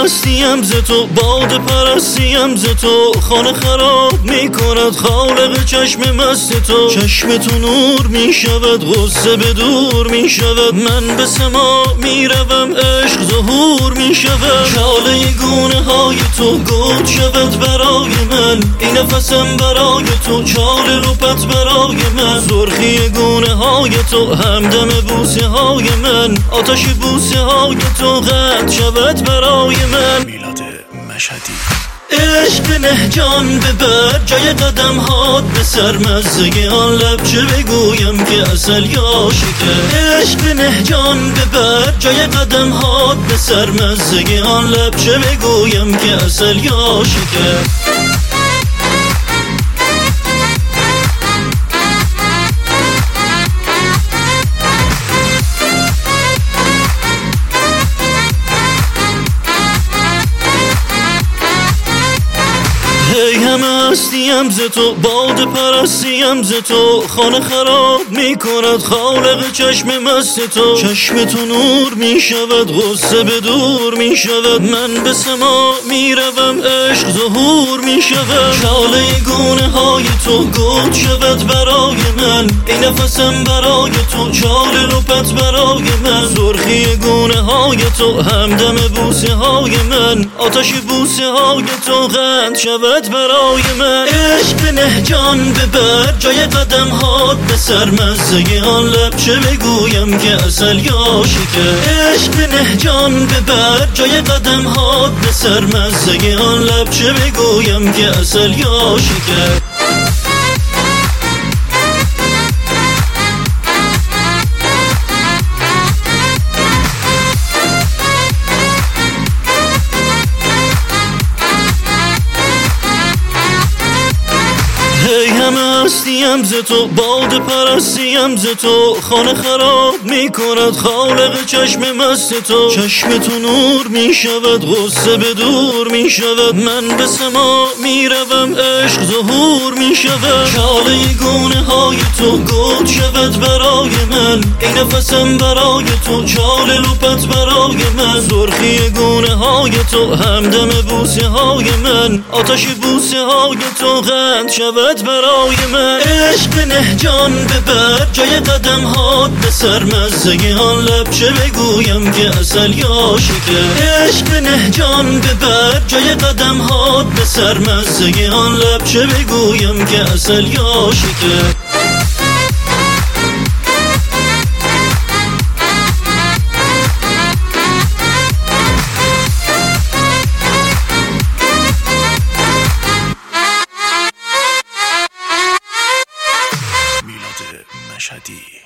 مستیم ز تو، باد پرستیم ز تو، خانه خراب میکند خالق چشم مست تو. چشم تو نور میشود، غصه به دور میشود، من به سما میروم، عشق ظهور میشود. شاله گونه های تو گود شود برای من، این نفسم برای تو، چال لپت برای من. سرخی گونه های تو همدم بوسه های من، آتش بوسه های تو قطع شود برای من. میلاد مشهدی. عشق نه جان ببر جای قدم هات، به سرمزه آن لب چه بگویم که عسل یا شکر. عشق نه جان ببر جای قدم هات، به سرمزه آن لب چه بگویم که عسل یا شکر. همه هستیم ز تو، باد پرستیم ز تو، خانه خراب میکند خالق چشم مست تو. چشم تو نور میشود، غصه به دور میشود، من به سما میروم، عشق ظهور میشود. شاله گونه های تو گود شود برای من، این نفسم برای تو، چال لپت برای من. سرخی گونه های تو همدم بوسه های من، آتش بوسه های تو قند شود برای من. عشق نه جان ببر جای قدم هات، به سرمزه آن لب چه بگویم که عسل یا شکر. عشق نه جان ببر جای قدم هات، به سرمزه آن لب چه بگویم که عسل یا شکر. همه هستیم ز تو، باد پرستیم ز تو، خانه خراب میکند خالق چشم مست تو. چشم تو نور میشود، غصه به دور میشود، من به سما میروم، عشق ظهور میشود. شاله گونه های تو گود شود برای من، این نفسم برای تو، چال لپت برای من. سرخی گونه های تو همدم بوسه های من، آتش بوسه های تو قند شود برای من. عشق نه جان ببر جای قدم هات، به سرمزه آن لب چه بگویم که عسل یا شکر. عشق نه جان ببر جای قدم هات، به سرمزه آن لب چه بگویم که عسل یا شکر. میلاد مشهدی.